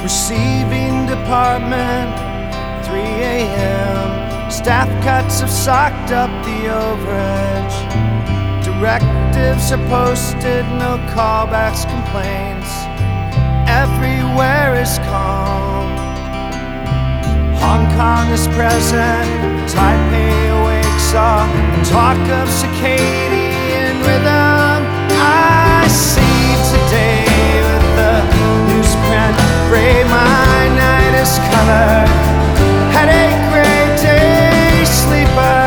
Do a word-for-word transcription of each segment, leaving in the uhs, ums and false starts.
Receiving department, three a m Staff cuts have socked up the overage. Directives are posted, no callbacks, complaints. Everywhere is calm. Hong Kong is present, Taipei awakes all talk of circadian rhythm. I see today with the newsprint, gray my night is color. Headache, gray day sleeper,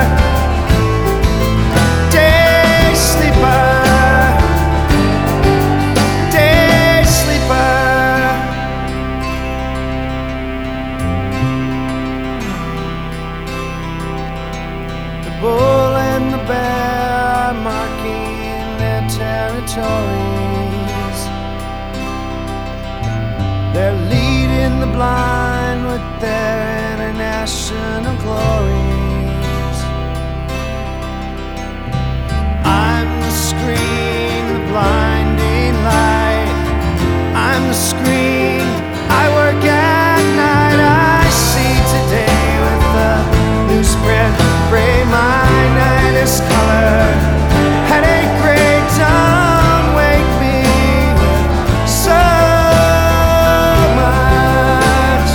day sleeper, day sleeper. The bull and the bear are marking their territories. They're leading the blind with their international glories. I'm the screen, the blinding light. I'm the screen, I work at night. I see today with the newsprint, gray my night is color. Headache, gray, don't wake me with so much.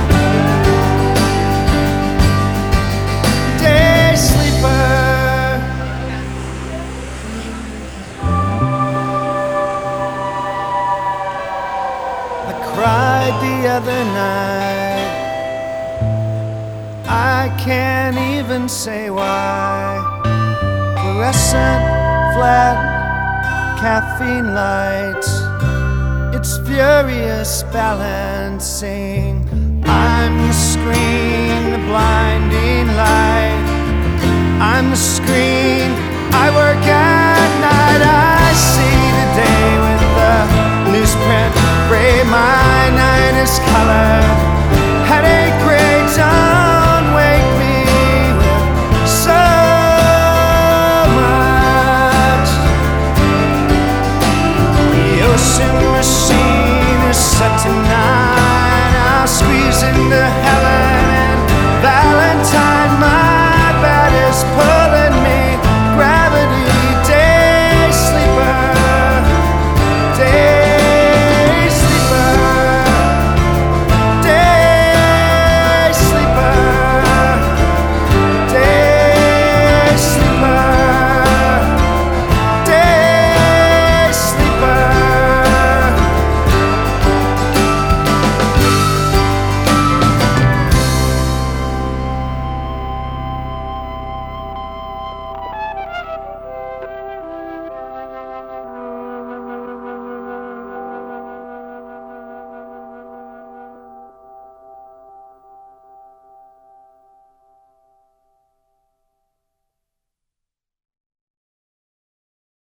Day sleeper. I cried the other night, I can't even say why. Fluorescent, flat, caffeine lights, it's furious balancing. I'm the screen, the blinding light. I'm the screen, I work at night. I see today with the newsprint, gray my night is color.